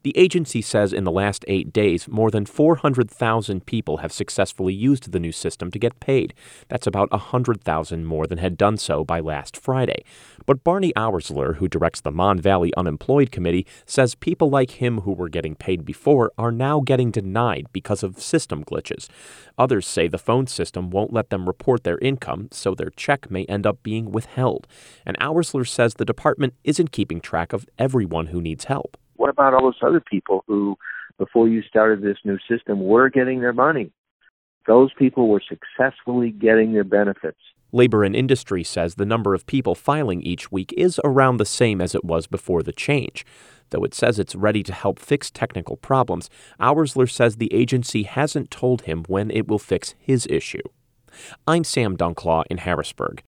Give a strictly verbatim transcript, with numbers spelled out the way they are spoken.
The agency says in the last eight days, more than four hundred thousand people have successfully used the new system to get paid. That's about one hundred thousand more than had done so by last Friday. But Barney Oursler, who directs the Mon Valley Unemployed Committee, says people like him who were getting paid before are now getting denied because of system glitches. Others say the phone system won't let them report their income, so their check may end up being withheld. And Oursler says the department isn't keeping track of everyone who needs help. What about all those other people who, before you started this new system, were getting their money? Those people were successfully getting their benefits. Labor and Industry says the number of people filing each week is around the same as it was before the change. Though it says it's ready to help fix technical problems, Oursler says the agency hasn't told him when it will fix his issue. I'm Sam Dunklaw in Harrisburg.